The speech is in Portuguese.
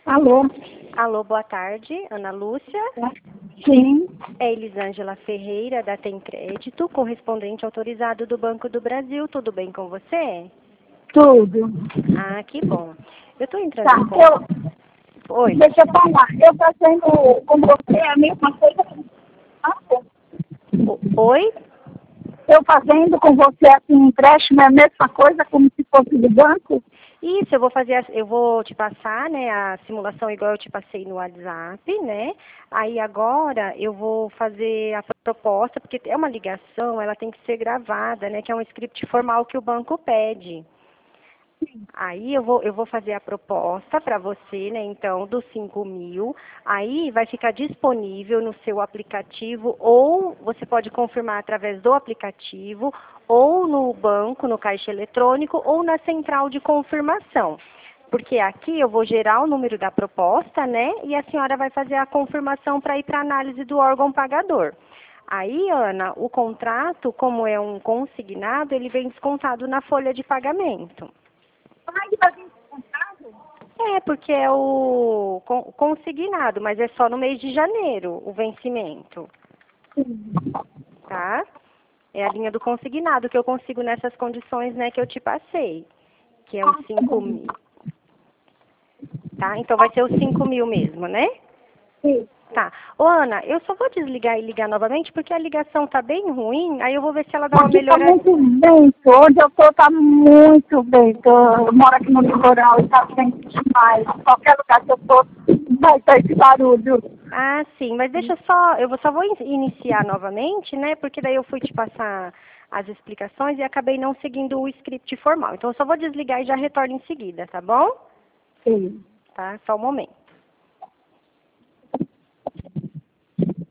Alô? Alô, boa tarde, Ana Lúcia. Sim. É Elisângela Ferreira, da Tem Crédito, correspondente autorizado do Banco do Brasil. Tudo bem com você? Tudo. Ah, que bom. Eu estou entrando Tá, em contato. Oi. deixa eu falar. Eu fazendo com você a mesma coisa que Oi? eu fazendo com você assim, empréstimo é a mesma coisa como se fosse do banco? Isso, eu vou te passar, né, a simulação igual eu te passei no WhatsApp, né? Aí agora eu vou fazer a proposta, porque é uma ligação, ela tem que ser gravada, né, que é um script formal que o banco pede. Aí eu vou fazer a proposta para você, né, então, dos 5.000. Aí vai ficar disponível no seu aplicativo, ou você pode confirmar através do aplicativo, ou no banco, no caixa eletrônico, ou na central de confirmação. Porque aqui eu vou gerar o número da proposta, né, e a senhora vai fazer a confirmação para ir para análise do órgão pagador. Aí, Ana, o contrato, como é um consignado, ele vem descontado na folha de pagamento. Ai, vai vir descontado? É, porque é o consignado, mas é só no mês de janeiro o vencimento, Sim. tá? É a linha do consignado que eu consigo nessas condições, né, que eu te passei, que é os 5.000, tá? Então vai ser os 5.000 mesmo, né? Sim. Tá. Ô, Ana, eu só vou desligar e ligar novamente porque a ligação tá bem ruim, aí eu vou ver se ela dá uma Aqui tá melhorada. muito vento. Onde eu tô tá muito vento. Eu moro aqui no litoral e tá vento demais. Qualquer lugar que eu tô vai ter esse barulho. Ah, sim, mas deixa só vou iniciar novamente, né? Porque daí eu fui te passar as explicações e acabei não seguindo o script formal. Então eu só vou desligar e já retorno em seguida, tá bom? Sim. Tá? Só um momento.